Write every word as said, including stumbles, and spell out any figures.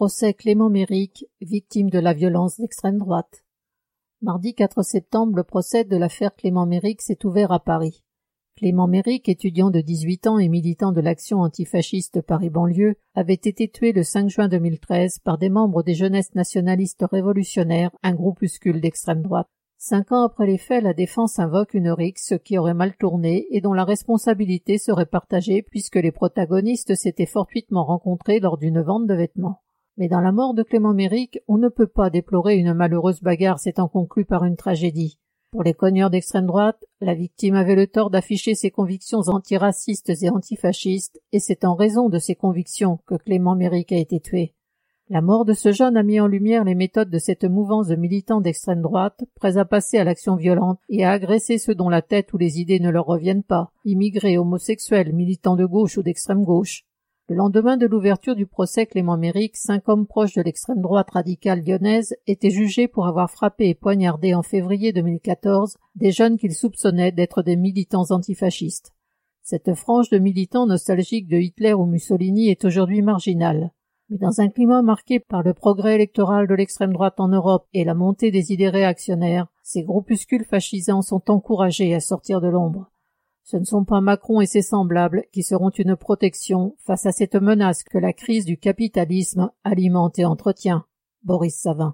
Procès Clément Méric, victime de la violence d'extrême droite. Mardi quatre septembre, le procès de l'affaire Clément Méric s'est ouvert à Paris. Clément Méric, étudiant de dix-huit ans et militant de l'action antifasciste Paris-Banlieue, avait été tué le cinq juin deux mille treize par des membres des Jeunesses nationalistes révolutionnaires, un groupuscule d'extrême droite. Cinq ans après les faits, la défense invoque une rixe qui aurait mal tourné et dont la responsabilité serait partagée puisque les protagonistes s'étaient fortuitement rencontrés lors d'une vente de vêtements. Mais dans la mort de Clément Méric, on ne peut pas déplorer une malheureuse bagarre s'étant conclue par une tragédie. Pour les cogneurs d'extrême droite, la victime avait le tort d'afficher ses convictions antiracistes et antifascistes, et c'est en raison de ces convictions que Clément Méric a été tué. La mort de ce jeune a mis en lumière les méthodes de cette mouvance de militants d'extrême droite, prêts à passer à l'action violente et à agresser ceux dont la tête ou les idées ne leur reviennent pas, immigrés, homosexuels, militants de gauche ou d'extrême gauche. Le lendemain de l'ouverture du procès Clément Méric, cinq hommes proches de l'extrême droite radicale lyonnaise étaient jugés pour avoir frappé et poignardé en février deux mille quatorze des jeunes qu'ils soupçonnaient d'être des militants antifascistes. Cette frange de militants nostalgiques de Hitler ou Mussolini est aujourd'hui marginale. Mais dans un climat marqué par le progrès électoral de l'extrême droite en Europe et la montée des idées réactionnaires, ces groupuscules fascisants sont encouragés à sortir de l'ombre. Ce ne sont pas Macron et ses semblables qui seront une protection face à cette menace que la crise du capitalisme alimente et entretient. Boris Savin.